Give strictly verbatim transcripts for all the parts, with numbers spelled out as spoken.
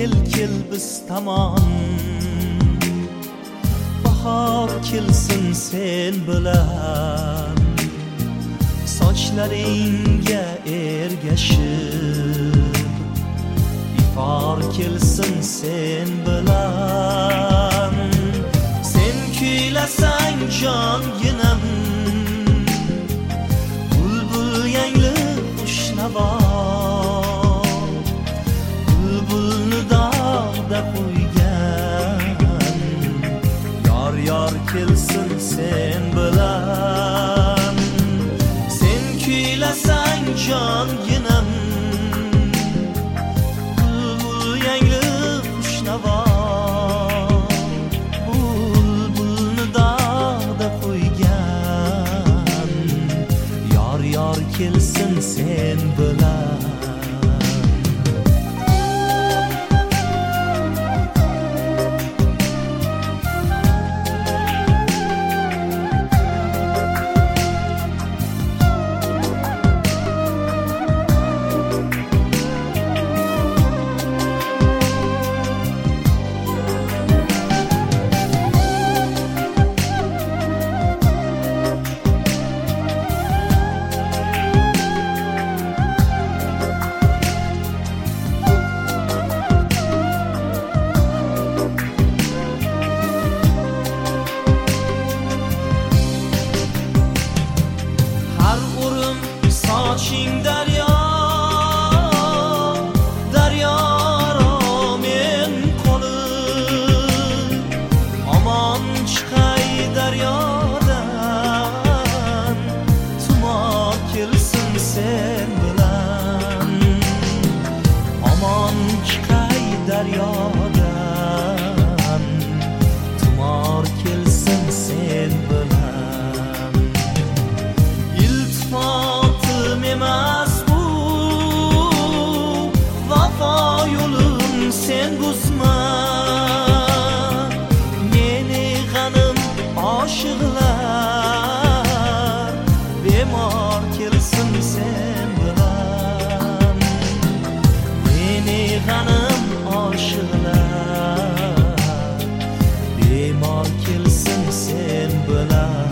kel kel biz tomon, bahor kelsin sen bilan, sochlaringga ergashib, ifor kelsin sen bilan. Sen kuylasang jonginam, bulbul yangli xushnavo, bulbulni dog'da qo'ygan, yor yor kelsin sen bilan. Sen kuylasang jonginam, bulbul yangli xushnavo, bulbulni dog'da qo'ygan, yor yor kelsin sen bilan. Soching daryo, daryo men qolib, omon chiqay daryodan, tumor kelsin sen bilan. Omon chiqay daryodan, tumor kelsin sen bilan. İltifot emas bu, vafo yo'lim sen buzma. Meni g'anim oshiqlar, bemor kelsin sen bilan. Meni g'anim oshiqlar, bemor kelsin sen bilan.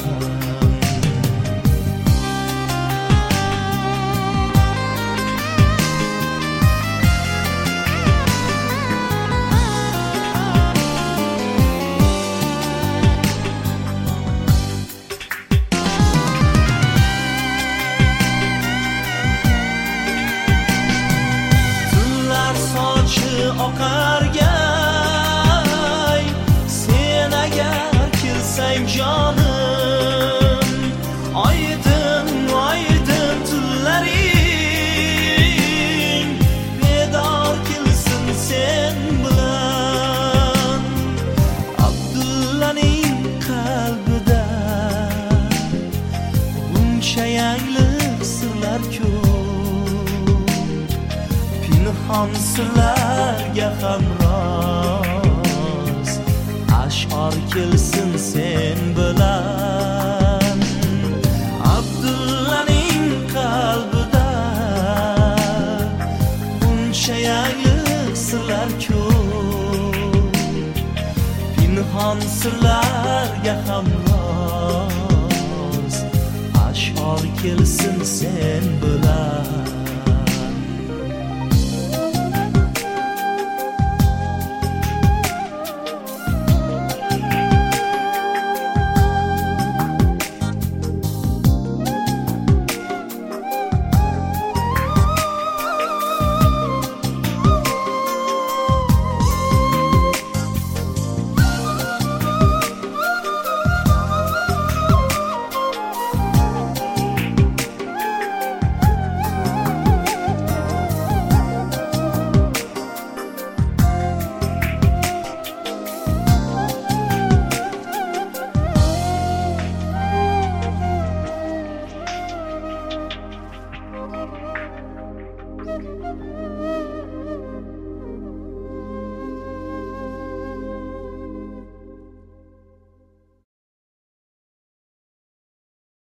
Oqargay, sen agar kelsang jonim, oydin oydin tunlaring, bedor kelsin sen bilan. Abdullaning qalbida buncha yangliq sirlar ko'p, pinhon sirlarga hamroz, ash'or kelsin sen bilan. Abdullaning qalbida buncha yangliq sirlar ko'p, pinhon sirlarga hamroz, ash'or kelsin sen bilan.